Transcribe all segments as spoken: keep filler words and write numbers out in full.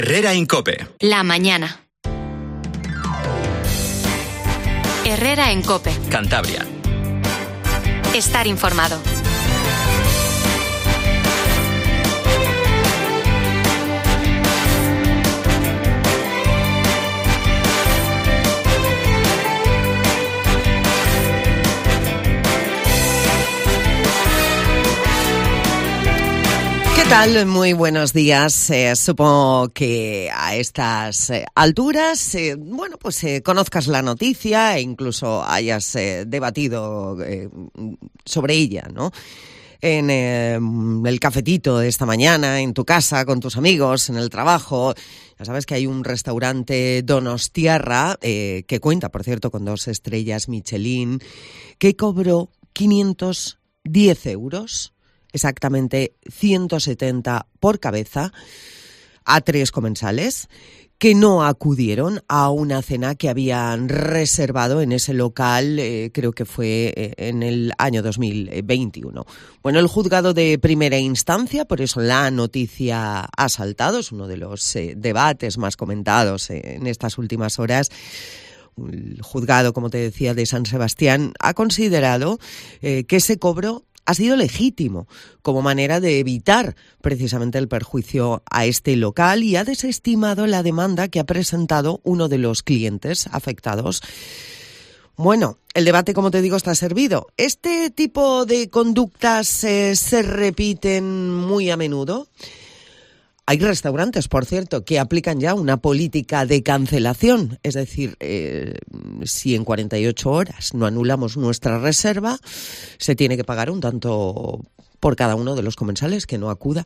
Herrera en COPE. La mañana. Herrera en COPE. Cantabria. Estar informado. ¿Qué tal? Muy buenos días. Eh, supongo que a estas eh, alturas, eh, bueno, pues eh, conozcas la noticia e incluso hayas eh, debatido eh, sobre ella, ¿no? En eh, el cafetito de esta mañana, en tu casa, con tus amigos, en el trabajo. Ya sabes que hay un restaurante donostiarra, eh, que cuenta, por cierto, con dos estrellas Michelin, que cobró quinientos diez euros. Exactamente ciento setenta por cabeza, a tres comensales que no acudieron a una cena que habían reservado en ese local, eh, creo que fue eh, en el año dos mil veintiuno. Bueno, el juzgado de primera instancia, por eso la noticia ha saltado, es uno de los eh, debates más comentados eh, en estas últimas horas. El juzgado, como te decía, de San Sebastián ha considerado eh, que ese cobro ha sido legítimo como manera de evitar precisamente el perjuicio a este local y ha desestimado la demanda que ha presentado uno de los clientes afectados. Bueno, el debate, como te digo, está servido. ¿Este tipo de conductas eh, se repiten muy a menudo? Hay restaurantes, por cierto, que aplican ya una política de cancelación. Es decir, eh, si en cuarenta y ocho horas no anulamos nuestra reserva, se tiene que pagar un tanto por cada uno de los comensales que no acuda.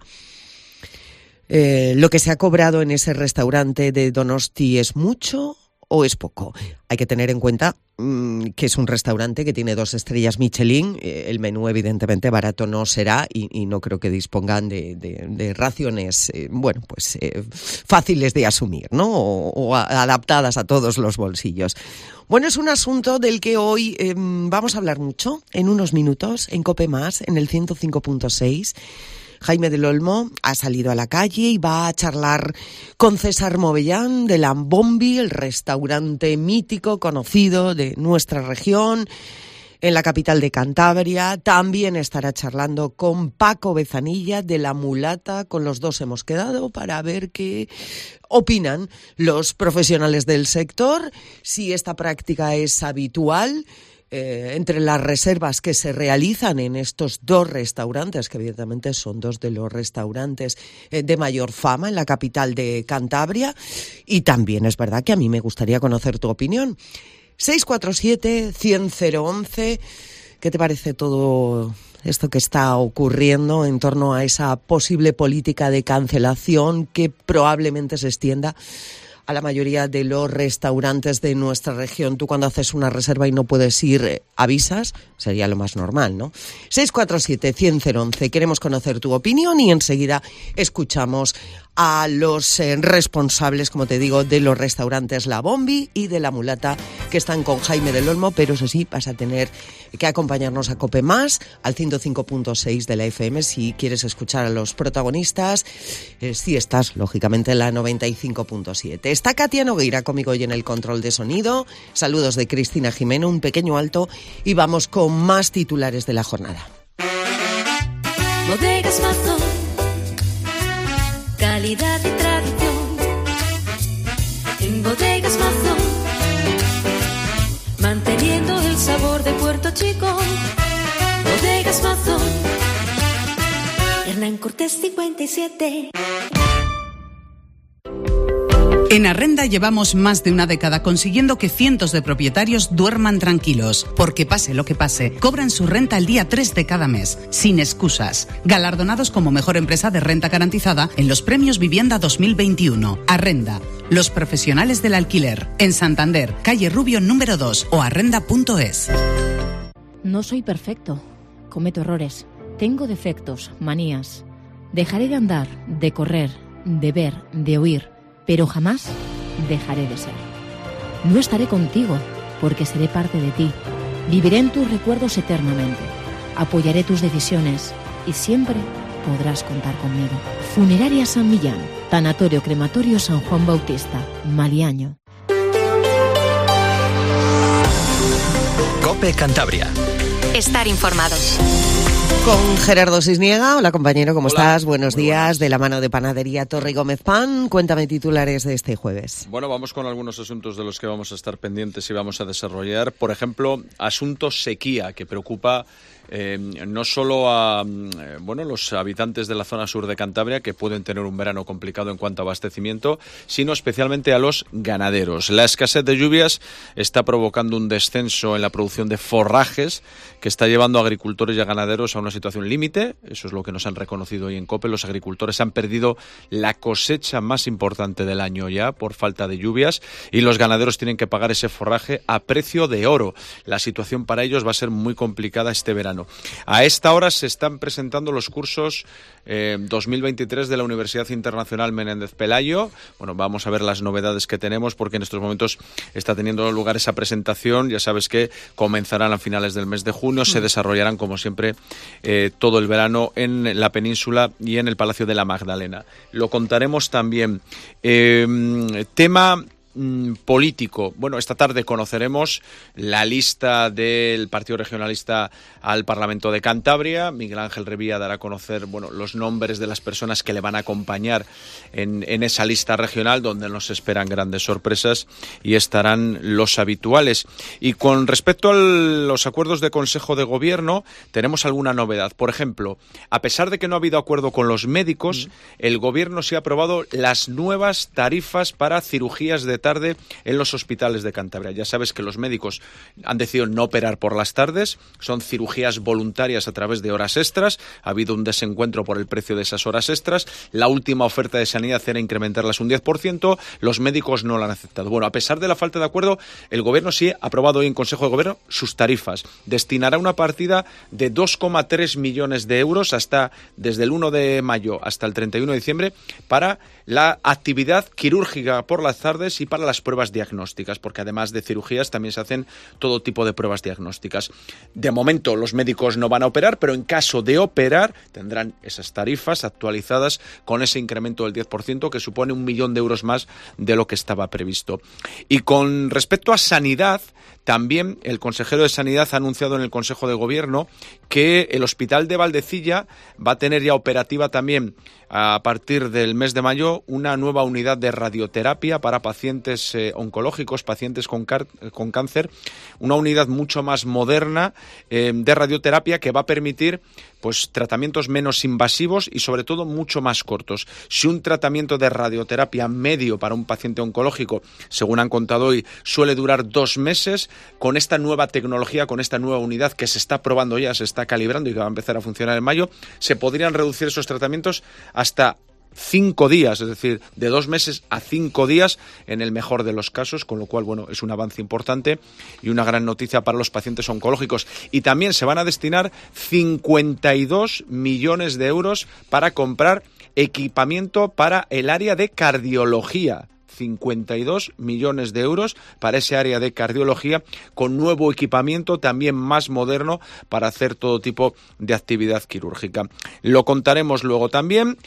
Eh, ¿Lo que se ha cobrado en ese restaurante de Donosti es mucho o es poco? Hay que tener en cuenta mmm, que es un restaurante que tiene dos estrellas Michelin. Eh, el menú evidentemente barato no será y, y no creo que dispongan de, de, de raciones eh, bueno pues eh, fáciles de asumir, ¿no? O, o a, adaptadas a todos los bolsillos. Bueno, es un asunto del que hoy eh, vamos a hablar mucho en unos minutos en COPE Más, en el ciento cinco punto seis. Jaime del Olmo ha salido a la calle y va a charlar con César Movellán de Lambombi, el restaurante mítico conocido de nuestra región en la capital de Cantabria. También estará charlando con Paco Bezanilla de La Mulata. Con los dos hemos quedado para ver qué opinan los profesionales del sector, si esta práctica es habitual. Eh, entre las reservas que se realizan en estos dos restaurantes, que evidentemente son dos de los restaurantes eh, de mayor fama en la capital de Cantabria, y también es verdad que a mí me gustaría conocer tu opinión. seis cuatro siete, cien, cero once, ¿qué te parece todo esto que está ocurriendo en torno a esa posible política de cancelación que probablemente se extienda a la mayoría de los restaurantes de nuestra región? Tú cuando haces una reserva y no puedes ir, avisas, sería lo más normal, ¿no? seis cuatro siete, cien, cero once, queremos conocer tu opinión y enseguida escuchamos a los eh, responsables, como te digo, de los restaurantes La Bombi y de La Mulata, que están con Jaime del Olmo, pero eso sí, vas a tener que acompañarnos a COPE Más, al ciento cinco punto seis de la F M, si quieres escuchar a los protagonistas, eh, si estás, lógicamente, en la noventa y cinco punto siete. Está Katia Nogueira conmigo hoy en el control de sonido. Saludos de Cristina Jimeno, un pequeño alto y vamos con más titulares de la jornada. Bodegas Mazón, calidad y tradición. En Bodegas Mazón, manteniendo el sabor de Puerto Chico. Bodegas Mazón, Hernán Cortés cincuenta y siete. En Arrenda llevamos más de una década consiguiendo que cientos de propietarios duerman tranquilos, porque pase lo que pase, cobran su renta el día tres de cada mes, sin excusas. Galardonados como mejor empresa de renta garantizada en los premios Vivienda dos mil veintiuno. Arrenda, los profesionales del alquiler. En Santander, calle Rubio número dos o arrenda punto es. No soy perfecto, cometo errores, tengo defectos, manías. Dejaré de andar, de correr, de ver, de oír, pero jamás dejaré de ser. No estaré contigo, porque seré parte de ti. Viviré en tus recuerdos eternamente. Apoyaré tus decisiones y siempre podrás contar conmigo. Funeraria San Millán, Tanatorio Crematorio San Juan Bautista, Maliaño. COPE Cantabria. Estar informado. Con Gerardo Cisniega. Hola, compañero, ¿cómo Hola. estás? Buenos Muy días. buenas. De la mano de Panadería Torre Gómez Pan. Cuéntame titulares de este jueves. Bueno, vamos con algunos asuntos de los que vamos a estar pendientes y vamos a desarrollar. Por ejemplo, asunto sequía, que preocupa eh, no solo a eh, bueno, los habitantes de la zona sur de Cantabria, que pueden tener un verano complicado en cuanto a abastecimiento, sino especialmente a los ganaderos. La escasez de lluvias está provocando un descenso en la producción de forrajes que está llevando a agricultores y a ganaderos a una situación límite. Eso es lo que nos han reconocido hoy en COPE. Los agricultores han perdido la cosecha más importante del año ya por falta de lluvias y los ganaderos tienen que pagar ese forraje a precio de oro. La situación para ellos va a ser muy complicada este verano. A esta hora se están presentando los cursos eh, dos mil veintitrés de la Universidad Internacional Menéndez Pelayo. Bueno, vamos a ver las novedades que tenemos porque en estos momentos está teniendo lugar esa presentación. Ya sabes que comenzarán a finales del mes de junio, se desarrollarán como siempre eh, todo el verano en la península y en el Palacio de la Magdalena. Lo contaremos también. Eh, tema político. Bueno, esta tarde conoceremos la lista del Partido Regionalista al Parlamento de Cantabria. Miguel Ángel Revilla dará a conocer, bueno, los nombres de las personas que le van a acompañar en, en esa lista regional, donde nos esperan grandes sorpresas y estarán los habituales. Y con respecto a los acuerdos de Consejo de Gobierno, tenemos alguna novedad. Por ejemplo, a pesar de que no ha habido acuerdo con los médicos, mm. el Gobierno sí ha aprobado las nuevas tarifas para cirugías de tarde en los hospitales de Cantabria. Ya sabes que los médicos han decidido no operar por las tardes, son cirugías voluntarias a través de horas extras, ha habido un desencuentro por el precio de esas horas extras, la última oferta de Sanidad era incrementarlas un diez por ciento, los médicos no la han aceptado. Bueno, a pesar de la falta de acuerdo, el Gobierno sí ha aprobado hoy en Consejo de Gobierno sus tarifas. Destinará una partida de dos coma tres millones de euros hasta desde el uno de mayo hasta el treinta y uno de diciembre para la actividad quirúrgica por las tardes y para las pruebas diagnósticas, porque además de cirugías también se hacen todo tipo de pruebas diagnósticas. De momento los médicos no van a operar, pero en caso de operar tendrán esas tarifas actualizadas con ese incremento del diez por ciento que supone un millón de euros más de lo que estaba previsto. Y con respecto a sanidad, también el consejero de Sanidad ha anunciado en el Consejo de Gobierno que el Hospital de Valdecilla va a tener ya operativa también a partir del mes de mayo una nueva unidad de radioterapia para pacientes eh, oncológicos, pacientes con, car- con cáncer, una unidad mucho más moderna eh, de radioterapia que va a permitir pues tratamientos menos invasivos y sobre todo mucho más cortos. Si un tratamiento de radioterapia medio para un paciente oncológico, según han contado hoy, suele durar dos meses, con esta nueva tecnología, con esta nueva unidad que se está probando ya, se está calibrando y que va a empezar a funcionar en mayo, se podrían reducir esos tratamientos hasta cinco días, es decir, de dos meses a cinco días en el mejor de los casos, con lo cual, bueno, es un avance importante y una gran noticia para los pacientes oncológicos. Y también se van a destinar cincuenta y dos millones de euros para comprar equipamiento para el área de cardiología. cincuenta y dos millones de euros para ese área de cardiología con nuevo equipamiento también más moderno para hacer todo tipo de actividad quirúrgica. Lo contaremos luego también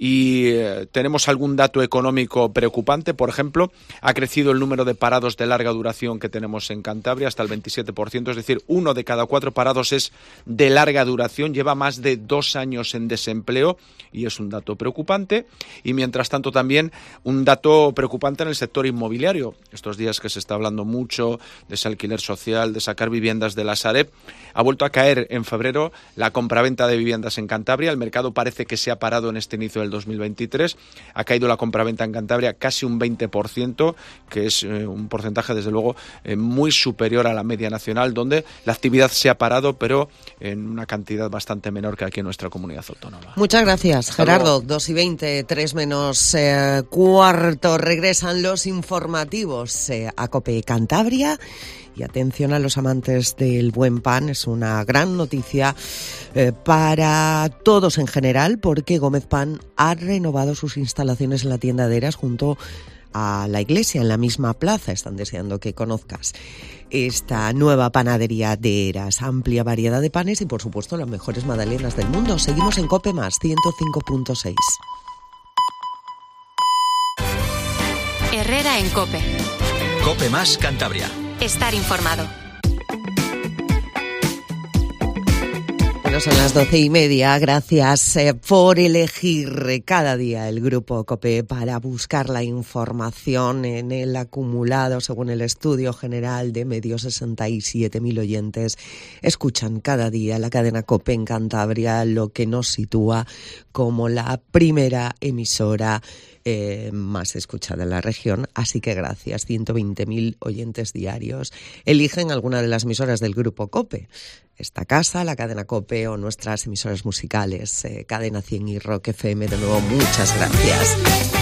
y eh, tenemos algún dato económico preocupante. Por ejemplo, ha crecido el número de parados de larga duración que tenemos en Cantabria hasta el veintisiete por ciento, es decir, uno de cada cuatro parados es de larga duración, lleva más de dos años en desempleo y es un dato preocupante. Y mientras tanto también un dato preocupante en el sector inmobiliario. Estos días que se está hablando mucho de ese alquiler social, de sacar viviendas de la Sareb, ha vuelto a caer en febrero la compraventa de viviendas en Cantabria. El mercado parece que se ha parado en este inicio del dos mil veintitrés. Ha caído la compraventa en Cantabria casi un veinte por ciento, que es eh, un porcentaje desde luego eh, muy superior a la media nacional, donde la actividad se ha parado, pero en una cantidad bastante menor que aquí en nuestra comunidad autónoma. Muchas gracias, Hasta Gerardo. luego. dos y veinte, tres menos eh, cuarto. Regresan los informativos eh, a COPE Cantabria. Y atención a los amantes del buen pan, es una gran noticia eh, para todos en general, porque Gómez Pan ha renovado sus instalaciones en la tienda de Eras junto a la iglesia, en la misma plaza. Están deseando que conozcas esta nueva panadería de Eras. Amplia variedad de panes y, por supuesto, las mejores magdalenas del mundo. Seguimos en COPE más, ciento cinco punto seis. Herrera en COPE. COPE más Cantabria. Estar informado. Bueno, son las doce y media. Gracias eh, por elegir cada día el Grupo COPE para buscar la información en el acumulado, según el Estudio General de Medios. sesenta y siete mil oyentes escuchan cada día la cadena COPE en Cantabria, lo que nos sitúa como la primera emisora Eh, más escuchada en la región, así que gracias. ciento veinte mil oyentes diarios eligen alguna de las emisoras del Grupo COPE. Esta casa, la cadena COPE o nuestras emisoras musicales, eh, Cadena cien y Rock F M. De nuevo, muchas gracias.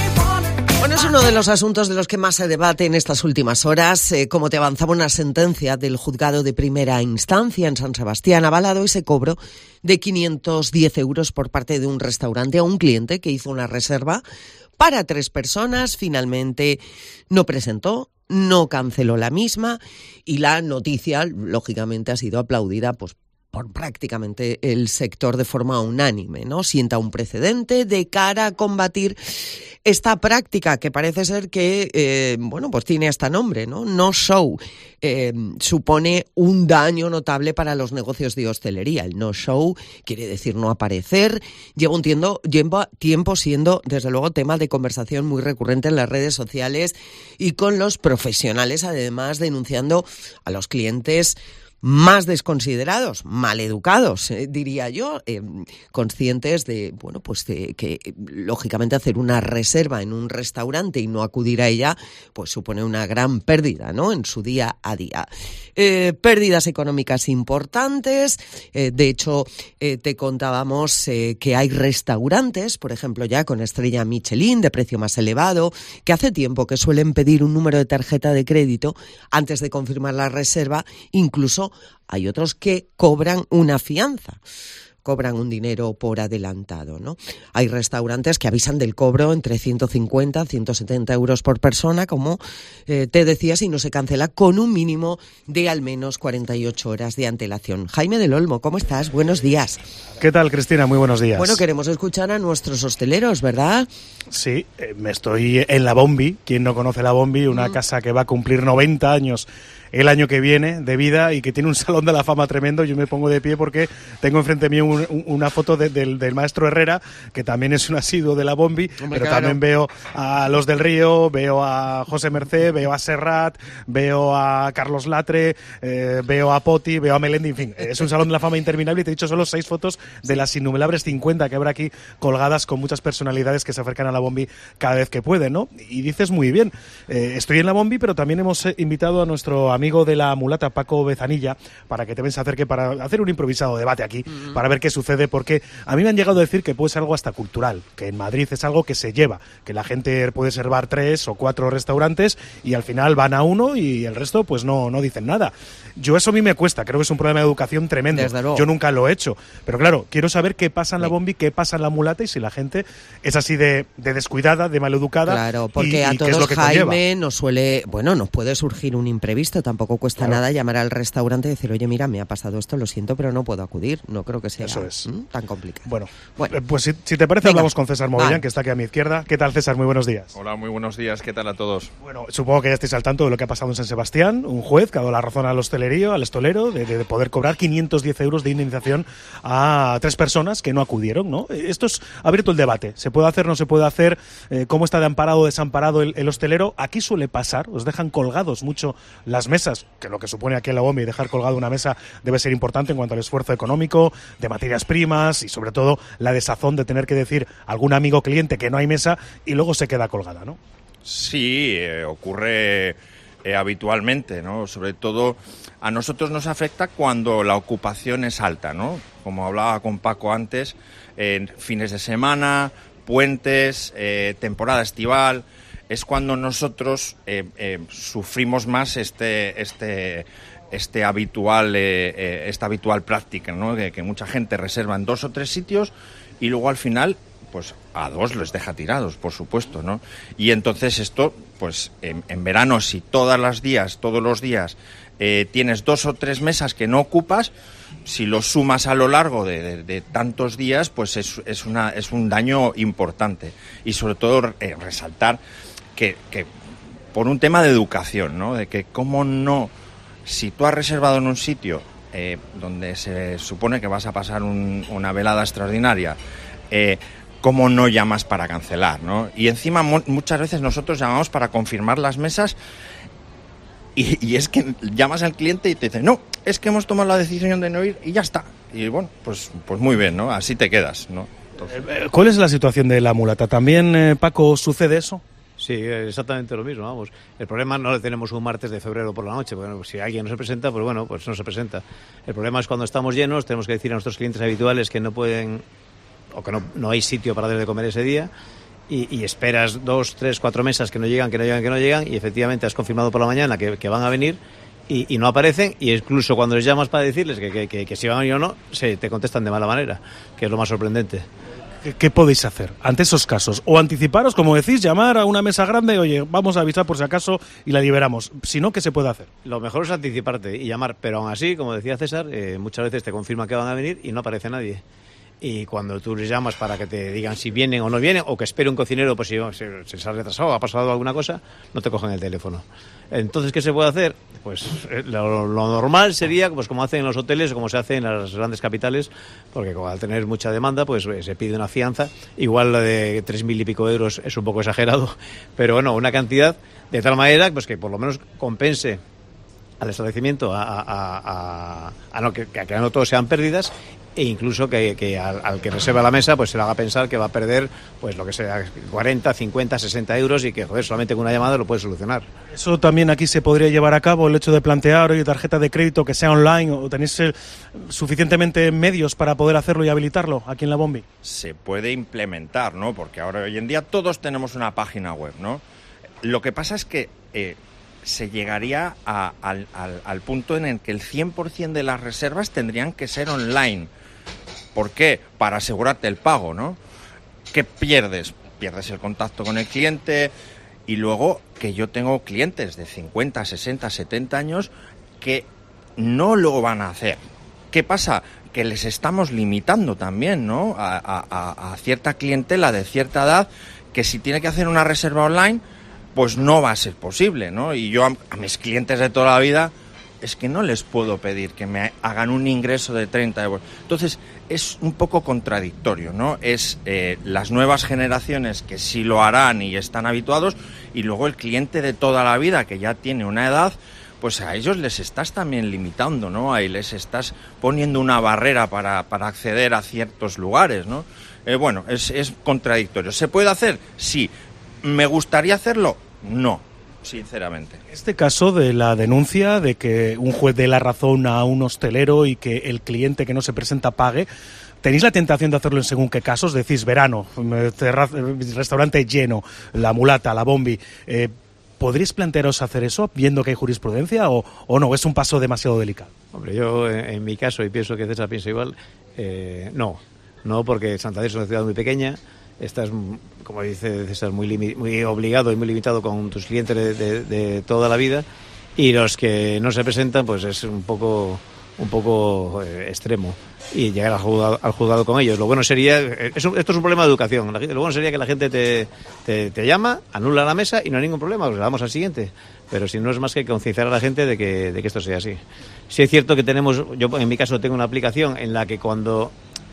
Bueno, es uno de los asuntos de los que más se debate en estas últimas horas. Eh, como te avanzaba, una sentencia del juzgado de primera instancia en San Sebastián ha avalado ese cobro de quinientos diez euros por parte de un restaurante a un cliente que hizo una reserva para tres personas. Finalmente no presentó, no canceló la misma y la noticia, lógicamente, ha sido aplaudida pues por prácticamente el sector de forma unánime, ¿no? Sienta un precedente de cara a combatir esta práctica que parece ser que, eh, bueno, pues tiene hasta nombre, ¿no? No show. Eh, supone un daño notable para los negocios de hostelería. El no show quiere decir no aparecer. Lleva un tiempo, lleva tiempo siendo, desde luego, tema de conversación muy recurrente en las redes sociales y con los profesionales, además, denunciando a los clientes más desconsiderados, maleducados, eh, diría yo, eh, conscientes de, bueno, pues de que lógicamente hacer una reserva en un restaurante y no acudir a ella, pues supone una gran pérdida, ¿no? En su día a día. Eh, pérdidas económicas importantes. Eh, de hecho, eh, te contábamos eh, que hay restaurantes, por ejemplo, ya con estrella Michelin de precio más elevado, que hace tiempo que suelen pedir un número de tarjeta de crédito antes de confirmar la reserva. Incluso hay otros que cobran una fianza, cobran un dinero por adelantado, ¿no? Hay restaurantes que avisan del cobro entre ciento cincuenta a ciento setenta euros por persona, como eh, te decía, si no se cancela con un mínimo de al menos cuarenta y ocho horas de antelación. Jaime del Olmo, ¿cómo estás? Buenos días. ¿Qué tal, Cristina? Muy buenos días. Bueno, queremos escuchar a nuestros hosteleros, ¿verdad? Sí, eh, me estoy en La Bombi. ¿Quién no conoce La Bombi? Una mm. casa que va a cumplir noventa años el año que viene de vida y que tiene un salón de la fama tremendo. Yo me pongo de pie porque tengo enfrente mío un, un, una foto de, del, del maestro Herrera, que también es un asiduo de La Bombi. Hombre, pero claro, también veo a los del Río, veo a José Mercé, veo a Serrat, veo a Carlos Latre, eh, veo a Poti, veo a Melendi, en fin, es un salón de la fama interminable. Y te he dicho solo seis fotos de las innumerables cincuenta que habrá aquí colgadas con muchas personalidades que se acercan a La Bombi cada vez que pueden, ¿no? Y dices muy bien, eh, estoy en La Bombi, pero también hemos invitado a nuestro amigo de la mulata, Paco Bezanilla, para que te se acerque para hacer un improvisado debate aquí, uh-huh. para ver qué sucede, porque a mí me han llegado a decir que puede ser algo hasta cultural, que en Madrid es algo que se lleva, que la gente puede reservar tres o cuatro restaurantes y al final van a uno y el resto pues no, no dicen nada. Yo eso a mí me cuesta, creo que es un problema de educación tremendo. Yo nunca lo he hecho, pero claro, quiero saber qué pasa en La Bombi, qué pasa en la mulata y si la gente es así de, de descuidada, de maleducada. Claro, porque y, a y todos, qué es lo que Jaime, conlleva. nos suele, bueno, nos puede surgir un imprevisto, tampoco cuesta claro. nada llamar al restaurante y decir, oye, mira, me ha pasado esto, lo siento, pero no puedo acudir. No creo que sea Eso es. ¿m? tan complicado. Bueno, bueno. pues si, si te parece, Venga. hablamos con César Movillán, vale. que está aquí a mi izquierda. ¿Qué tal, César? Muy buenos días. Hola, muy buenos días. ¿Qué tal a todos? Bueno, supongo que ya estáis al tanto de lo que ha pasado en San Sebastián. Un juez que ha dado la razón al hostelería, al estolero, de, de poder cobrar quinientos diez euros de indemnización a tres personas que no acudieron, ¿no? Esto es, ha abierto el debate. ¿Se puede hacer, no se puede hacer? Eh, ¿Cómo está de amparado o desamparado el, el hostelero? Aquí suele pasar, os dejan colgados mucho las mesas, que lo que supone aquí en La Bombi dejar colgado una mesa debe ser importante en cuanto al esfuerzo económico, de materias primas y sobre todo la desazón de tener que decir a algún amigo cliente que no hay mesa y luego se queda colgada, ¿no? Sí, eh, ocurre eh, habitualmente, ¿no? Sobre todo a nosotros nos afecta cuando la ocupación es alta, ¿no? Como hablaba con Paco antes, en fines de semana, puentes, eh, temporada estival, es cuando nosotros eh, eh, sufrimos más este este este habitual eh, eh, esta habitual práctica, ¿no? Que, que mucha gente reserva en dos o tres sitios y luego al final pues a dos les deja tirados, por supuesto, ¿no? Y entonces esto, pues en, en verano, si todos los días, todos los días eh, tienes dos o tres mesas que no ocupas, si lo sumas a lo largo de, de, de tantos días, pues es, es, una, es un daño importante. Y sobre todo eh, resaltar que, que por un tema de educación, ¿no? De que cómo no, si tú has reservado en un sitio eh, donde se supone que vas a pasar un, una velada extraordinaria, eh, cómo no llamas para cancelar, ¿no? Y encima mo- muchas veces nosotros llamamos para confirmar las mesas y, y es que llamas al cliente y te dice, no, es que hemos tomado la decisión de no ir y ya está. Y bueno, pues, pues muy bien, ¿no? Así te quedas, ¿no? Entonces... ¿Cuál es la situación de la mulata? ¿También, eh, Paco, sucede eso? Sí, exactamente lo mismo, vamos. El problema no lo tenemos un martes de febrero por la noche. Bueno, pues si alguien no se presenta, pues bueno, pues no se presenta. El problema es cuando estamos llenos, tenemos que decir a nuestros clientes habituales que no pueden, o que no, no hay sitio para darles de comer ese día, y, y esperas dos, tres, cuatro mesas que no llegan, que no llegan, que no llegan, y efectivamente has confirmado por la mañana que, que van a venir, y, y no aparecen, y incluso cuando les llamas para decirles que, que, que, que si van a venir o no, se te contestan de mala manera, que es lo más sorprendente. ¿Qué podéis hacer ante esos casos? O anticiparos, como decís, llamar a una mesa grande, oye, vamos a avisar por si acaso y la liberamos. Si no, ¿qué se puede hacer? Lo mejor es anticiparte y llamar, pero aún así, como decía César, eh, muchas veces te confirman que van a venir y no aparece nadie. Y cuando tú les llamas para que te digan si vienen o no vienen, o que espere un cocinero, pues si se, se, se ha retrasado o ha pasado alguna cosa, no te cogen el teléfono. Entonces, ¿qué se puede hacer? Pues lo, lo normal sería, pues como hacen en los hoteles, como se hace en las grandes capitales, porque al tener mucha demanda, pues se pide una fianza. Igual la de tres mil y pico euros es un poco exagerado, pero bueno, una cantidad de tal manera pues que por lo menos compense al establecimiento a, a, a, a, no, que, que no todos sean pérdidas, e incluso que, que al, al que reserva la mesa pues se le haga pensar que va a perder pues lo que sea cuarenta, cincuenta, sesenta euros y que joder, solamente con una llamada lo puede solucionar. Eso también aquí se podría llevar a cabo, el hecho de plantear oye, tarjeta de crédito que sea online, o tenéis eh, suficientemente medios para poder hacerlo y habilitarlo aquí en la Bombi. Se puede implementar, ¿no? Porque ahora hoy en día todos tenemos una página web, ¿no? Lo que pasa es que eh, se llegaría a, al, al, al punto en el que el cien por ciento de las reservas tendrían que ser online. ¿Por qué? Para asegurarte el pago, ¿no? ¿Qué pierdes? Pierdes el contacto con el cliente y luego que yo tengo clientes de cincuenta, sesenta, setenta años que no lo van a hacer. ¿Qué pasa? Que les estamos limitando también, ¿no? A, a, a cierta clientela de cierta edad que si tiene que hacer una reserva online, pues no va a ser posible, ¿no? Y yo a, a mis clientes de toda la vida es que no les puedo pedir que me hagan un ingreso de treinta euros. Entonces, es un poco contradictorio, ¿no? Es eh, las nuevas generaciones que sí lo harán y están habituados, y luego el cliente de toda la vida que ya tiene una edad, pues a ellos les estás también limitando, ¿no? Ahí les estás poniendo una barrera para, para acceder a ciertos lugares, ¿no? Eh, bueno, es, es contradictorio. ¿Se puede hacer? Sí. ¿Me gustaría hacerlo? No. Sinceramente. Este caso de la denuncia de que un juez dé la razón a un hostelero y que el cliente que no se presenta pague, ¿tenéis la tentación de hacerlo en según qué casos? Decís, verano, restaurante lleno, la mulata, la Bombi. Eh, ¿Podríais plantearos hacer eso viendo que hay jurisprudencia o, o no? ¿Es un paso demasiado delicado? Hombre, yo en, en mi caso, y pienso que César piensa igual, eh, no. No, porque Santander es una ciudad muy pequeña. Estás, como dice César, muy, limi- muy obligado y muy limitado con tus clientes de, de, de toda la vida, y los que no se presentan pues es un poco un poco eh, extremo, y llegar al juzgado, al juzgado con ellos. Lo bueno sería, es un, esto es un problema de educación, la gente, lo bueno sería que la gente te, te, te llama, anula la mesa y no hay ningún problema, pues le damos al siguiente, pero si no es más que concienciar a la gente de que, de que esto sea así. Sí es cierto que tenemos, yo en mi caso tengo una aplicación en la que cuando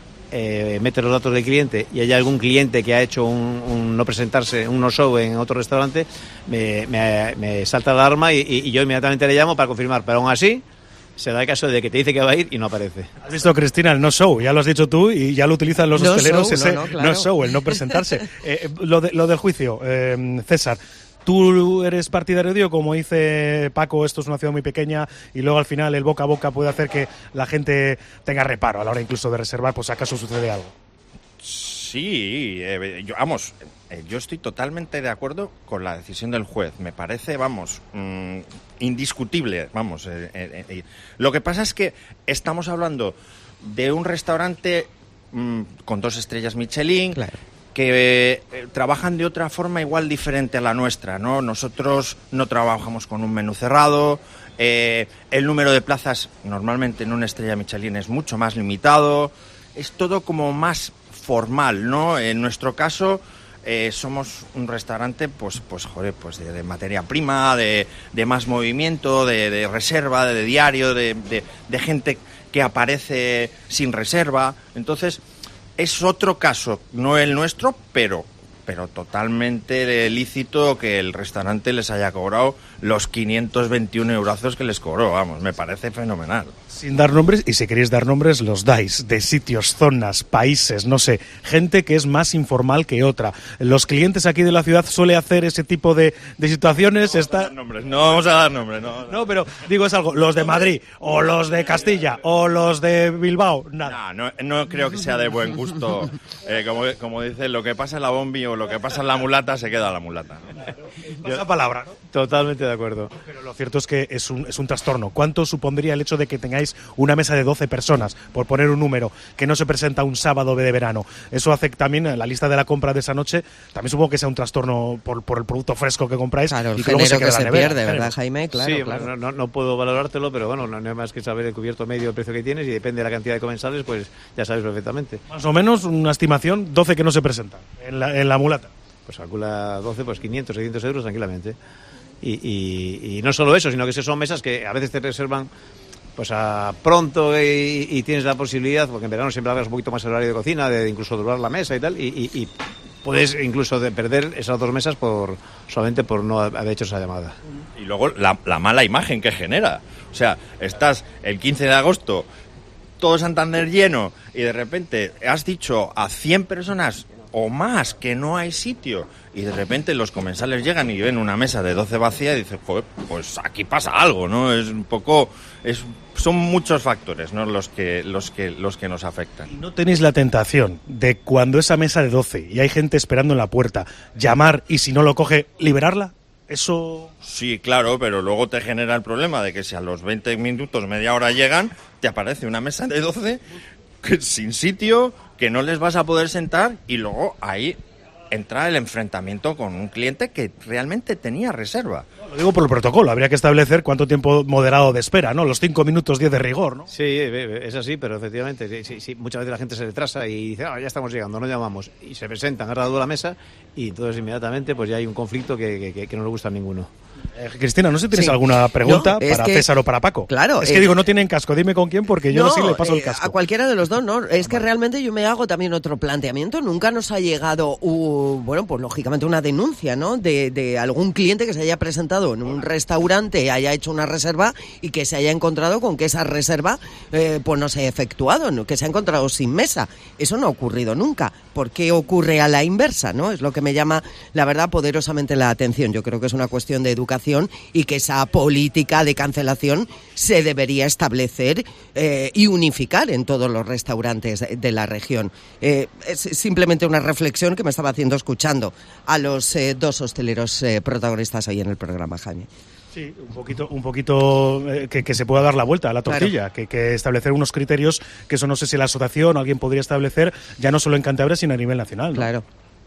Eh, mete los datos del cliente y hay algún cliente que ha hecho un, un no presentarse, un no show en otro restaurante, me, me, me salta la alarma y, y yo inmediatamente le llamo para confirmar, pero aún así se da el caso de que te dice que va a ir y no aparece. Has visto, Cristina, el no show, ya lo has dicho tú y ya lo utilizan los no hosteleros, show, ese no, no, claro. no show, el no presentarse. eh, lo, de, lo del juicio, eh, César, ¿tú eres partidario de, como dice Paco, esto es una ciudad muy pequeña y luego al final el boca a boca puede hacer que la gente tenga reparo a la hora incluso de reservar, pues acaso sucede algo? Sí, eh, yo, vamos, eh, yo estoy totalmente de acuerdo con la decisión del juez. Me parece, vamos, mmm, indiscutible, vamos. Eh, eh, eh. Lo que pasa es que estamos hablando de un restaurante mmm, con dos estrellas Michelin, claro, que eh, trabajan de otra forma igual diferente a la nuestra, ¿no? Nosotros no trabajamos con un menú cerrado, eh, el número de plazas normalmente en una estrella Michelin es mucho más limitado, es todo como más formal, ¿no? En nuestro caso, eh, somos un restaurante, pues, pues joder, pues de, de materia prima, de, de más movimiento, de, de reserva, de, de diario, de, de, de gente que aparece sin reserva. Entonces, es otro caso, no el nuestro, pero... pero totalmente lícito que el restaurante les haya cobrado los quinientos veintiuno eurazos que les cobró, vamos, me parece fenomenal. Sin dar nombres, y si queréis dar nombres, los dais, de sitios, zonas, países, no sé, gente que es más informal que otra. Los clientes aquí de la ciudad suele hacer ese tipo de, de situaciones. No, está... vamos a dar nombres, no vamos a dar nombres, no, no. No, pero digo, es algo, los de Madrid, o los de Castilla, o los de Bilbao, nada. No, no, no creo que sea de buen gusto, eh, como, como dice, lo que pasa en la bombi o lo que pasa en la mulata, se queda en la mulata. Esa palabra, ¿no? Totalmente de acuerdo. Pero lo cierto es que es un, es un trastorno. ¿Cuánto supondría el hecho de que tengáis una mesa de doce personas, por poner un número, que no se presenta un sábado de verano? Eso hace también, la lista de la compra de esa noche, también supongo que sea un trastorno por, por el producto fresco que compráis. Claro, el y que luego género se que se nevera, pierde, ¿verdad, Jaime? Claro, sí, claro. No, no, no puedo valorártelo, pero bueno, no hay más que saber el cubierto medio, el precio que tienes, y depende de la cantidad de comensales, pues ya sabes perfectamente. Más o menos una estimación, doce que no se presentan en la, en la mulata. Pues calcula doce, pues quinientos, seiscientos euros tranquilamente. Y, y, y no solo eso, sino que son mesas que a veces te reservan pues a pronto y, y tienes la posibilidad, porque en verano siempre habrás un poquito más el horario de cocina, de incluso doblar la mesa y tal, y, y, y puedes incluso de perder esas dos mesas por solamente por no haber hecho esa llamada. Y luego la, la mala imagen que genera. O sea, estás el quince de agosto, todo Santander lleno, y de repente has dicho a cien personas o más que no hay sitio, y de repente los comensales llegan y ven una mesa de doce vacía y dicen, joder, pues aquí pasa algo, ¿no? Es un poco, es, son muchos factores, ¿no? Los que, los que, los que nos afectan. ¿Y no tenéis la tentación de cuando esa mesa de doce y hay gente esperando en la puerta, llamar y si no lo coge, liberarla? Eso... Sí, claro, pero luego te genera el problema de que si a los veinte minutos, media hora llegan, te aparece una mesa de doce que, sin sitio, que no les vas a poder sentar, y luego ahí entra el enfrentamiento con un cliente que realmente tenía reserva. Lo digo por el protocolo, habría que establecer cuánto tiempo moderado de espera, ¿no? Los cinco minutos, diez de rigor, ¿no? Sí, es así, pero efectivamente, sí, sí, sí, muchas veces la gente se retrasa y dice, ah, ya estamos llegando, no llamamos, y se presentan, han dado la mesa, y entonces inmediatamente pues ya hay un conflicto que, que, que no le gusta a ninguno. Eh, Cristina, no sé si tienes Sí. alguna pregunta No, es para que- César o para Paco. Claro, Es que eh, digo, no tienen casco, dime con quién, porque yo no, sí le paso eh, el casco. A cualquiera de los dos, ¿no? Es que realmente yo me hago también otro planteamiento. Nunca nos ha llegado, uh, bueno, pues lógicamente una denuncia, ¿no? De, de algún cliente que se haya presentado en un restaurante, haya hecho una reserva y que se haya encontrado con que esa reserva eh, pues no se haya efectuado, ¿no? Que se ha encontrado sin mesa. Eso no ha ocurrido nunca. ¿Por qué ocurre a la inversa, no? Es lo que me llama, la verdad, poderosamente la atención. Yo creo que es una cuestión de educación y que esa política de cancelación se debería establecer eh, y unificar en todos los restaurantes de la región. Eh, es simplemente una reflexión que me estaba haciendo escuchando a los eh, dos hosteleros eh, protagonistas hoy en el programa, Jaime. Sí, un poquito, un poquito eh, que, que se pueda dar la vuelta a la tortilla, Claro. que, que establecer unos criterios que eso no sé si la asociación o alguien podría establecer, ya no solo en Cantabria, sino a nivel nacional, ¿no? Claro.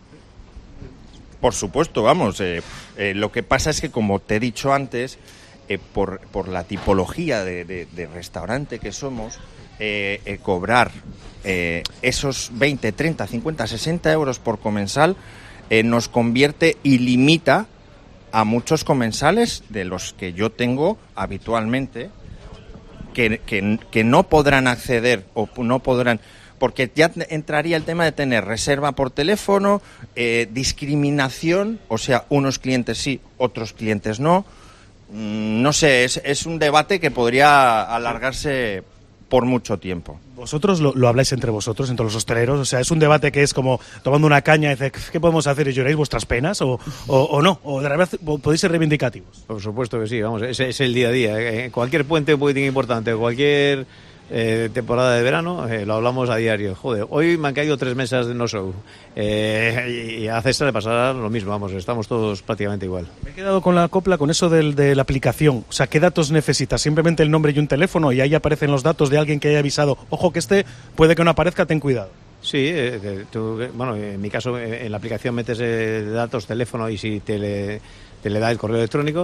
Por supuesto, vamos. Eh, eh, lo que pasa es que, como te he dicho antes, eh, por, por la tipología de, de, de restaurante que somos, eh, eh, cobrar eh, esos veinte, treinta, cincuenta, sesenta euros por comensal eh, nos convierte y limita a muchos comensales de los que yo tengo habitualmente que, que, que no podrán acceder o no podrán... Porque ya entraría el tema de tener reserva por teléfono, eh, discriminación, o sea, unos clientes sí, otros clientes no. Mm, no sé, es, es un debate que podría alargarse por mucho tiempo. Vosotros lo, lo habláis entre vosotros, entre los hosteleros, o sea, es un debate que es como tomando una caña y dice, ¿qué podemos hacer? ¿Y lloráis vuestras penas o, o, o no? ¿O de verdad podéis ser reivindicativos? Por supuesto que sí, vamos, es, es el día a día. En cualquier puente un poquitín importante, cualquier eh, temporada de verano, eh, lo hablamos a diario. Joder, hoy me han caído tres mesas de no-show. Eh, y, y a César le pasará lo mismo, vamos, estamos todos prácticamente igual. Me he quedado con la copla con eso del, de la aplicación. O sea, ¿qué datos necesitas? Simplemente el nombre y un teléfono y ahí aparecen los datos de alguien que haya avisado. Ojo que este puede que no aparezca, ten cuidado. Sí, eh, tú, bueno, en mi caso, en la aplicación metes eh, datos, teléfono y si te le, te le da el correo electrónico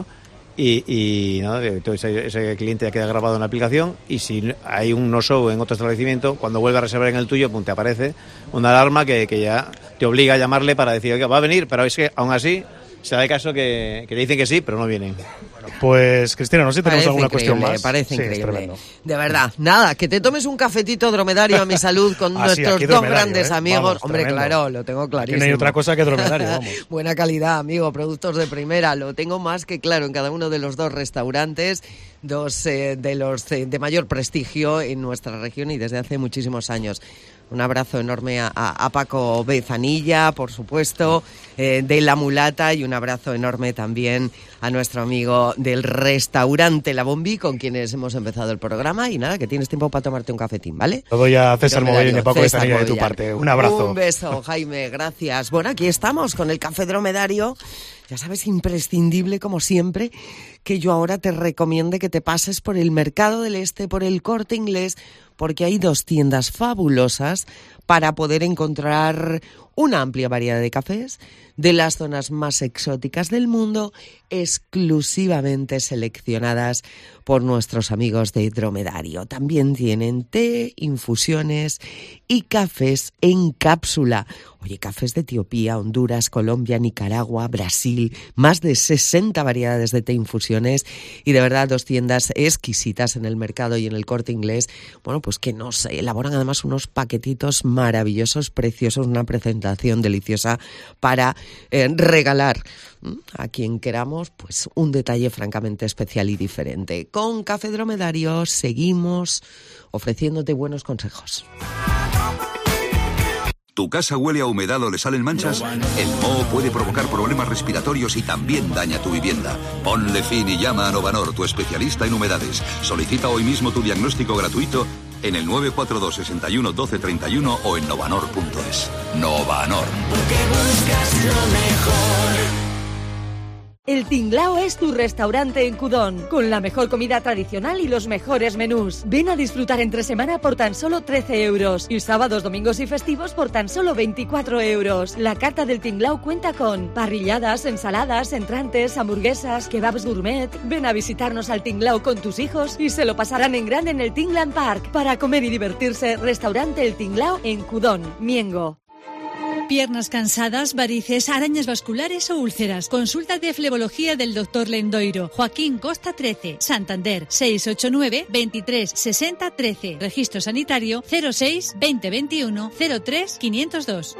y, y ¿no? entonces ese, ese cliente ya queda grabado en la aplicación, y si hay un no-show en otro establecimiento, cuando vuelve a reservar en el tuyo, pues te aparece una alarma que, que ya te obliga a llamarle para decir que va a venir, pero es que aún así se da el caso que, que te dicen que sí, pero no vienen. Bueno, pues Cristina, no sé si tenemos parece alguna cuestión más. Parece sí, increíble. De verdad, nada, que te tomes un cafetito dromedario a mi salud con ah, nuestros sí, dos grandes ¿eh? amigos. Vamos, Hombre, tremendo. claro, lo tengo clarísimo. No hay otra cosa que dromedario, vamos. Buena calidad, amigo, productos de primera. Lo tengo más que claro en cada uno de los dos restaurantes, dos eh, de los eh, de mayor prestigio en nuestra región y desde hace muchísimos años. Un abrazo enorme a, a, a Paco Bezanilla, por supuesto, eh, de La Mulata, y un abrazo enorme también a nuestro amigo del restaurante La Bombi, con quienes hemos empezado el programa. Y nada, que tienes tiempo para tomarte un cafetín, ¿vale? Todo ya César Mogollón y Paco César Bezanilla de tu Mogollón. parte. Un abrazo. Un beso, Jaime, gracias. Bueno, aquí estamos con el café dromedario. Ya sabes, imprescindible como siempre, que yo ahora te recomiende que te pases por el Mercado del Este, por el Corte Inglés, porque hay dos tiendas fabulosas para poder encontrar una amplia variedad de cafés de las zonas más exóticas del mundo, exclusivamente seleccionadas por nuestros amigos de Dromedario. También tienen té, infusiones y cafés en cápsula. Oye, cafés de Etiopía, Honduras, Colombia, Nicaragua, Brasil, más de sesenta variedades de té infusiones, y de verdad dos tiendas exquisitas en el Mercado y en el Corte Inglés, bueno, pues que nos elaboran además unos paquetitos maravillosos, preciosos, una presentación deliciosa para eh, regalar ¿m? a quien queramos, pues un detalle francamente especial y diferente. Con Café Dromedario seguimos ofreciéndote buenos consejos. ¿Tu casa huele a humedad o le salen manchas? El moho puede provocar problemas respiratorios y también daña tu vivienda. Ponle fin y llama a Novanor, tu especialista en humedades. Solicita hoy mismo tu diagnóstico gratuito en el nueve cuatro dos, seis uno, uno dos tres uno o en novanor punto es. Novanor. Porque buscas lo mejor. El Tinglao es tu restaurante en Cudón, con la mejor comida tradicional y los mejores menús. Ven a disfrutar entre semana por tan solo trece euros y sábados, domingos y festivos por tan solo veinticuatro euros. La carta del Tinglao cuenta con parrilladas, ensaladas, entrantes, hamburguesas, kebabs gourmet. Ven a visitarnos al Tinglao con tus hijos y se lo pasarán en grande en el Tingland Park. Para comer y divertirse, restaurante El Tinglao en Cudón, Miengo. Piernas cansadas, varices, arañas vasculares o úlceras. Consulta de flebología del doctor Lendoiro. Joaquín Costa trece, Santander, seis ocho nueve, veintitrés, sesenta, trece. Registro sanitario cero seis, veinte, veintiuno, cero tres, quinientos dos.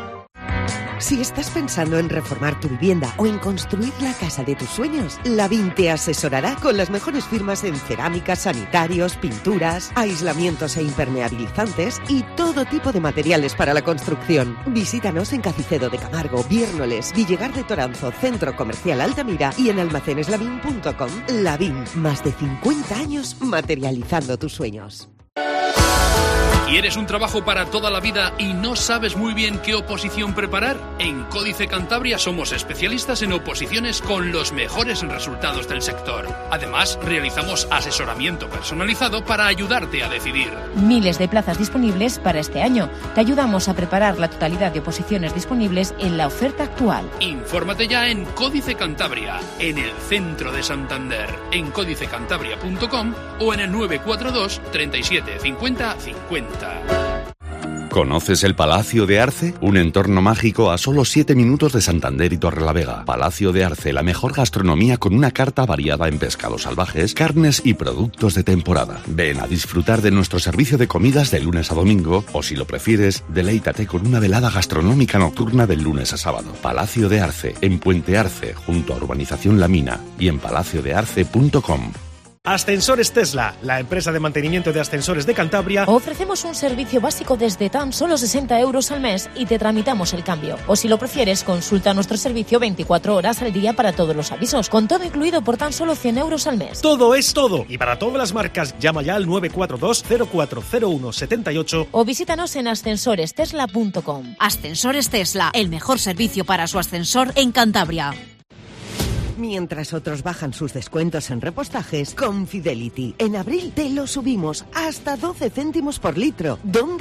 Si estás pensando en reformar tu vivienda o en construir la casa de tus sueños, Lavín te asesorará con las mejores firmas en cerámicas, sanitarios, pinturas, aislamientos e impermeabilizantes y todo tipo de materiales para la construcción. Visítanos en Cacicedo de Camargo, Viérnoles, Villegar de Toranzo, Centro Comercial Altamira y en almacenes lavín punto com. Lavín, más de cincuenta años materializando tus sueños. ¿Quieres un trabajo para toda la vida y no sabes muy bien qué oposición preparar? En Códice Cantabria somos especialistas en oposiciones con los mejores resultados del sector. Además, realizamos asesoramiento personalizado para ayudarte a decidir. Miles de plazas disponibles para este año. Te ayudamos a preparar la totalidad de oposiciones disponibles en la oferta actual. Infórmate ya en Códice Cantabria, en el centro de Santander, en códice cantabria punto com o en el nueve cuatro dos, treinta y siete, cincuenta, cincuenta. ¿Conoces el Palacio de Arce? Un entorno mágico a solo siete minutos de Santander y Torrelavega. Palacio de Arce, la mejor gastronomía con una carta variada en pescados salvajes, carnes y productos de temporada. Ven a disfrutar de nuestro servicio de comidas de lunes a domingo o, si lo prefieres, deleítate con una velada gastronómica nocturna del lunes a sábado. Palacio de Arce, en Puente Arce, junto a Urbanización La Mina y en palacio de arce punto com. Ascensores Tesla, la empresa de mantenimiento de ascensores de Cantabria. Ofrecemos un servicio básico desde tan solo sesenta euros al mes y te tramitamos el cambio. O si lo prefieres, consulta nuestro servicio veinticuatro horas al día para todos los avisos, con todo incluido por tan solo cien euros al mes. Todo es todo. Y para todas las marcas, llama ya al nueve cuatro dos, cero cuatro cero uno, siete ocho. O visítanos en ascensores tesla punto com. Ascensores Tesla, el mejor servicio para su ascensor en Cantabria. Mientras otros bajan sus descuentos en repostajes, con Fidelity. En abril te lo subimos hasta doce céntimos por litro. ¿Dónde?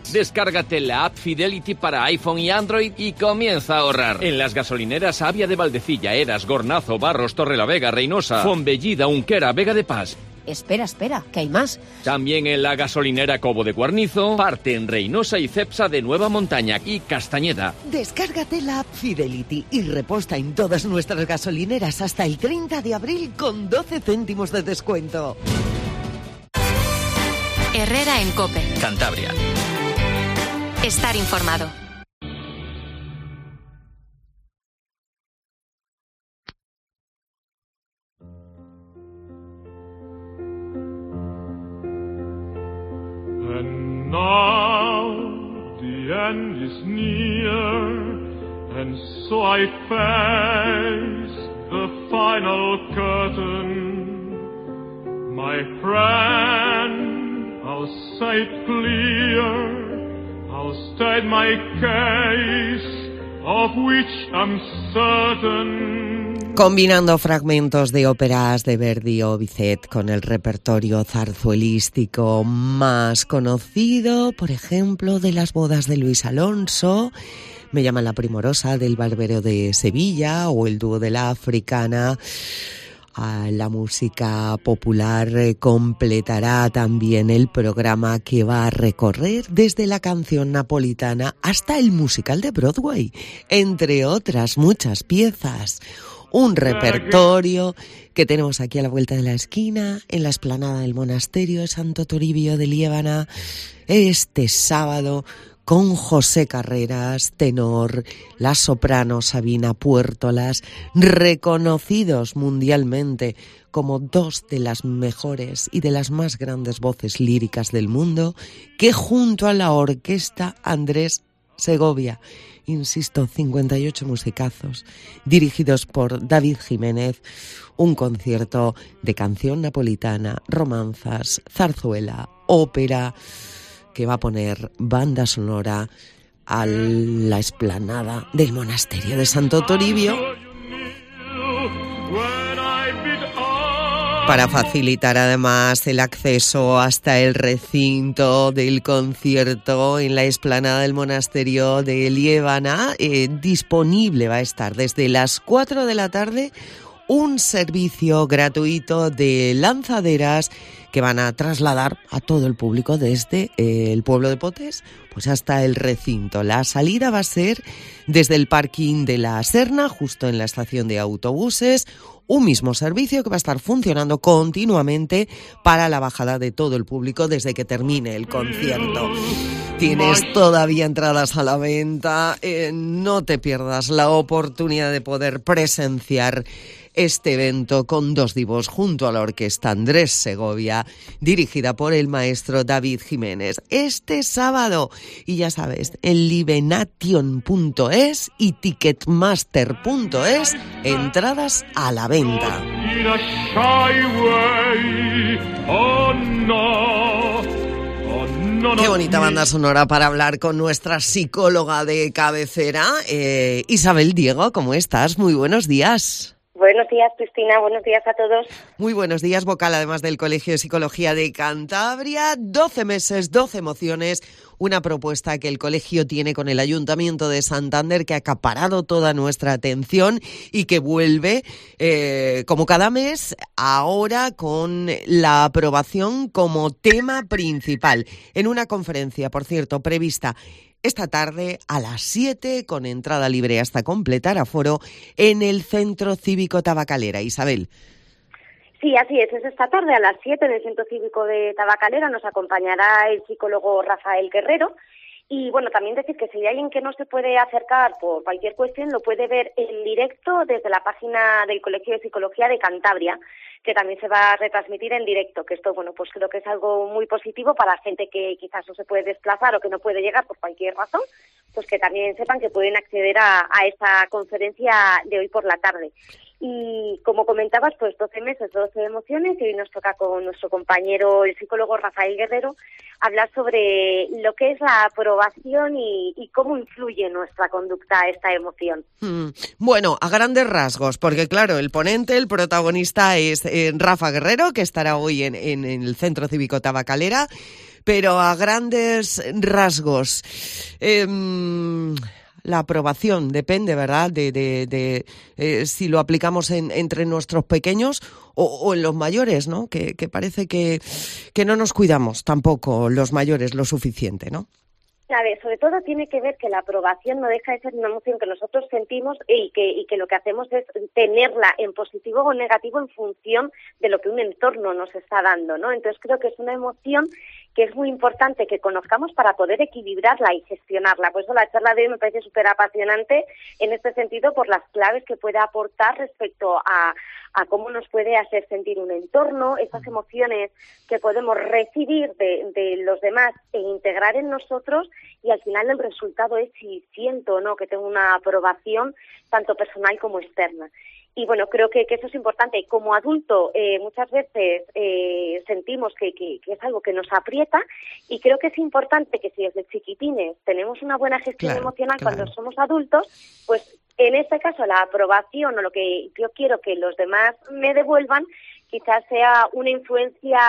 Descárgate la app Fidelity para iPhone y Android y comienza a ahorrar. En las gasolineras Avia de Valdecilla, Eras, Gornazo, Barros, Torrelavega, Reynosa, Fonbellida, Unquera, Vega de Paz. Espera, espera, que hay más. También en la gasolinera Cobo de Guarnizo, parte en Reynosa y Cepsa de Nueva Montaña y Castañeda. Descárgate la app Fidelity y reposta en todas nuestras gasolineras hasta el treinta de abril con doce céntimos de descuento. Herrera en COPE. Cantabria. Estar informado. And now the end is near, and so I face the final curtain. My friend, I'll say it clear, I'll state my case, of which I'm certain. Combinando fragmentos de óperas de Verdi o Bizet con el repertorio zarzuelístico más conocido, por ejemplo, de las bodas de Luis Alonso, Me llaman la Primorosa del Barbero de Sevilla o el dúo de la Africana. A la música popular completará también el programa que va a recorrer desde la canción napolitana hasta el musical de Broadway, entre otras muchas piezas. Un repertorio que tenemos aquí a la vuelta de la esquina, en la explanada del monasterio de Santo Toribio de Liébana, este sábado, con José Carreras, tenor, la soprano Sabina Puertolas, reconocidos mundialmente como dos de las mejores y de las más grandes voces líricas del mundo, que junto a la orquesta Andrés Segovia, insisto, cincuenta y ocho musicazos, dirigidos por David Jiménez, un concierto de canción napolitana, romanzas, zarzuela, ópera, que va a poner banda sonora a la explanada del monasterio de Santo Toribio, para facilitar además el acceso hasta el recinto del concierto en la explanada del monasterio de Liébana. Eh, disponible va a estar desde las cuatro de la tarde un servicio gratuito de lanzaderas que van a trasladar a todo el público desde eh, el pueblo de Potes pues hasta el recinto. La salida va a ser desde el parking de la Serna, justo en la estación de autobuses, un mismo servicio que va a estar funcionando continuamente para la bajada de todo el público desde que termine el concierto. Tienes todavía entradas a la venta, eh, no te pierdas la oportunidad de poder presenciar este evento con dos divos junto a la orquesta Andrés Segovia, dirigida por el maestro David Jiménez. Este sábado, y ya sabes, en livenation punto es y ticketmaster punto es, entradas a la venta. Qué bonita banda sonora para hablar con nuestra psicóloga de cabecera, eh, Isabel Diego. ¿Cómo estás? Muy buenos días. Buenos días, Cristina. Buenos días a todos. Muy buenos días, vocal además del Colegio de Psicología de Cantabria. doce meses, doce emociones. Una propuesta que el colegio tiene con el Ayuntamiento de Santander que ha acaparado toda nuestra atención y que vuelve, eh, como cada mes, ahora con la aprobación como tema principal. En una conferencia, por cierto, prevista esta tarde a las siete, con entrada libre hasta completar aforo, en el Centro Cívico Tabacalera. Isabel. Sí, así es. Es esta tarde a las siete en el Centro Cívico de Tabacalera. Nos acompañará el psicólogo Rafael Guerrero. Y bueno, también decir que si hay alguien que no se puede acercar por cualquier cuestión, lo puede ver en directo desde la página del Colegio de Psicología de Cantabria, que también se va a retransmitir en directo, que esto, bueno, pues creo que es algo muy positivo para gente que quizás no se puede desplazar o que no puede llegar por cualquier razón, pues que también sepan que pueden acceder a, a esta conferencia de hoy por la tarde. Y como comentabas, pues doce meses, doce emociones, y hoy nos toca con nuestro compañero, el psicólogo Rafael Guerrero, hablar sobre lo que es la aprobación y, y cómo influye en nuestra conducta esta emoción. Mm. Bueno, a grandes rasgos, porque claro, el ponente, el protagonista es eh, Rafa Guerrero, que estará hoy en, en, en el Centro Cívico Tabacalera, pero a grandes rasgos... Eh, La aprobación depende, ¿verdad?, de, de, de eh, si lo aplicamos en, entre nuestros pequeños o, o en los mayores, ¿no? Que, que parece que, que no nos cuidamos tampoco los mayores lo suficiente, ¿no? A ver, sobre todo tiene que ver que la aprobación no deja de ser una emoción que nosotros sentimos y que, y que lo que hacemos es tenerla en positivo o negativo en función de lo que un entorno nos está dando, ¿no? Entonces creo que es una emoción que es muy importante que conozcamos para poder equilibrarla y gestionarla. Por eso la charla de hoy me parece súper apasionante en este sentido por las claves que puede aportar respecto a, a cómo nos puede hacer sentir un entorno, esas emociones que podemos recibir de, de los demás e integrar en nosotros, y al final el resultado es si siento o no que tengo una aprobación tanto personal como externa. Y bueno, creo que, que eso es importante. Como adulto eh, muchas veces eh, sentimos que, que, que es algo que nos aprieta, y creo que es importante que si desde chiquitines tenemos una buena gestión claro, emocional claro. cuando somos adultos, pues en este caso la aprobación o lo que yo quiero que los demás me devuelvan quizás sea una influencia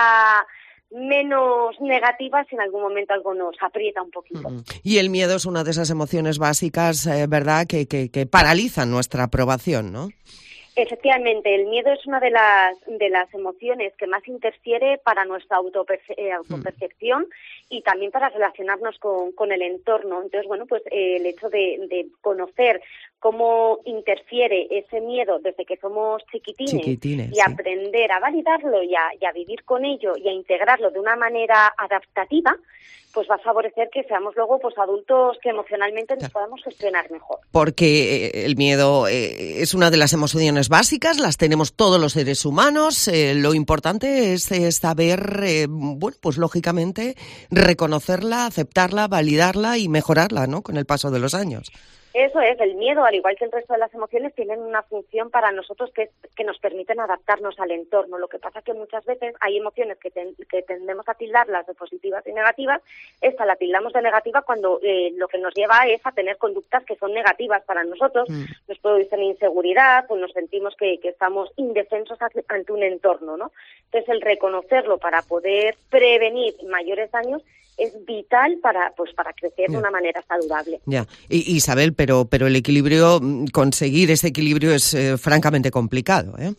menos negativa si en algún momento algo nos aprieta un poquito. Mm. Y el miedo es una de esas emociones básicas, eh, ¿verdad?, que, que, que paralizan nuestra aprobación, ¿no? Efectivamente, el miedo es una de las de las emociones que más interfiere para nuestra autoperce- eh, autopercepción mm. y también para relacionarnos con, con el entorno. Entonces, bueno, pues eh, el hecho de, de conocer cómo interfiere ese miedo desde que somos chiquitines, chiquitines y sí. aprender a validarlo y a, y a vivir con ello y a integrarlo de una manera adaptativa, pues va a favorecer que seamos luego pues adultos que emocionalmente nos podamos gestionar mejor. Porque el miedo eh, es una de las emociones básicas, las tenemos todos los seres humanos. Eh, lo importante es, es saber, eh, bueno, pues lógicamente reconocerla, aceptarla, validarla y mejorarla, ¿no?, con el paso de los años. Eso es, el miedo, al igual que el resto de las emociones, tienen una función para nosotros que es que nos permiten adaptarnos al entorno. Lo que pasa es que muchas veces hay emociones que, ten, que tendemos a tildarlas de positivas y negativas. Esta la tildamos de negativa cuando eh, lo que nos lleva es a tener conductas que son negativas para nosotros. Mm. Nos producen inseguridad, pues nos sentimos que, que estamos indefensos ante un entorno, ¿no? Entonces, el reconocerlo para poder prevenir mayores daños es vital para pues para crecer ya. de una manera saludable. Ya, y, Isabel, pero pero el equilibrio, conseguir ese equilibrio es eh, francamente complicado, ¿eh?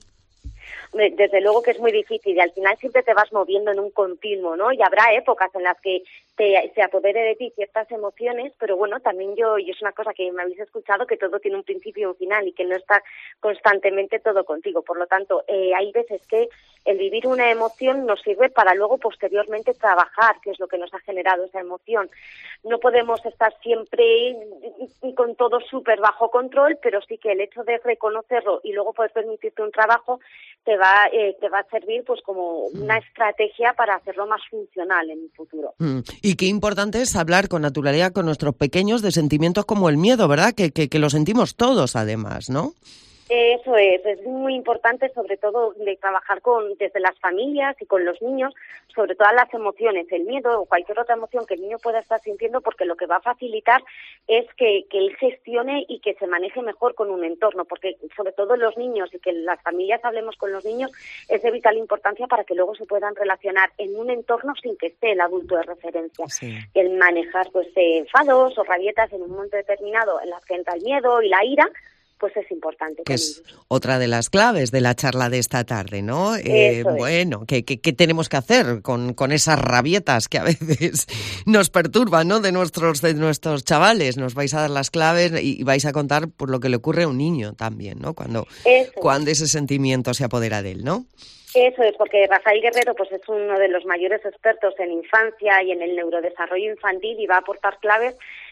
Desde luego que es muy difícil, y al final siempre te vas moviendo en un continuo, ¿no? Y habrá épocas en las que te, se apodere de ti ciertas emociones, pero bueno, también yo, y es una cosa que me habéis escuchado, que todo tiene un principio y un final y que no está constantemente todo contigo. Por lo tanto, eh, hay veces que el vivir una emoción nos sirve para luego posteriormente trabajar, que es lo que nos ha generado esa emoción. No podemos estar siempre con todo súper bajo control, pero sí que el hecho de reconocerlo y luego poder permitirte un trabajo te va eh, te va a servir pues como una estrategia para hacerlo más funcional en el futuro. Mm. Y qué importante es hablar con naturalidad con nuestros pequeños de sentimientos como el miedo, ¿verdad? Que, que, que lo sentimos todos además, ¿no? Eso es, es muy importante sobre todo de trabajar con desde las familias y con los niños, sobre todas las emociones, el miedo o cualquier otra emoción que el niño pueda estar sintiendo, porque lo que va a facilitar es que, que él gestione y que se maneje mejor con un entorno, porque sobre todo los niños y que las familias hablemos con los niños es de vital importancia para que luego se puedan relacionar en un entorno sin que esté el adulto de referencia. Sí. El manejar pues enfados o rabietas en un momento determinado en las que entra el miedo y la ira, pues es importante. Que es otra de las claves de la charla de esta tarde, ¿no? Eh, bueno, ¿qué, qué, ¿qué tenemos que hacer con, con esas rabietas que a veces nos perturban, ¿no? De nuestros, de nuestros chavales. Nos vais a dar las claves y vais a contar por lo que le ocurre a un niño también, ¿no? Cuando, cuando ese sentimiento se apodera de él, ¿no? Eso es, porque Rafael Guerrero pues es uno de los mayores expertos en infancia y en el neurodesarrollo infantil y va a aportar claves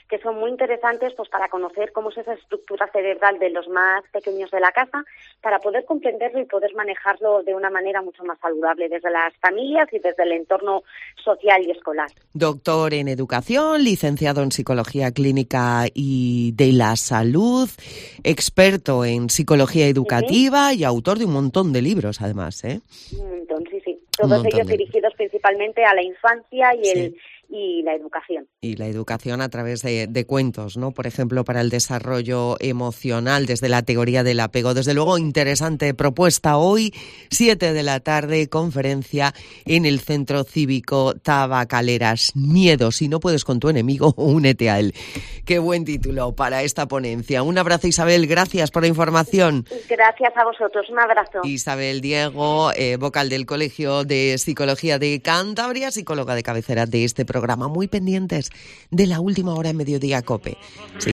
que son muy interesantes pues para conocer cómo es esa estructura cerebral de los más pequeños de la casa, para poder comprenderlo y poder manejarlo de una manera mucho más saludable desde las familias y desde el entorno social y escolar. Doctor en educación, licenciado en psicología clínica y de la salud, experto en psicología educativa, sí, y autor de un montón de libros, además, ¿eh? Un montón, sí, sí. Todos ellos de... dirigidos principalmente a la infancia y el... Sí. y la educación. Y la educación a través de, de cuentos, ¿no? Por ejemplo, para el desarrollo emocional, desde la teoría del apego. Desde luego, interesante propuesta hoy, siete de la tarde, conferencia en el Centro Cívico Tabacaleras. Miedo, si no puedes con tu enemigo, únete a él. Qué buen título para esta ponencia. Un abrazo, Isabel, gracias por la información. Gracias a vosotros, un abrazo. Isabel Diego, eh, vocal del Colegio de Psicología de Cantabria, psicóloga de cabecera de este programa. Programa muy pendientes de la última hora en Mediodía COPE. Sí.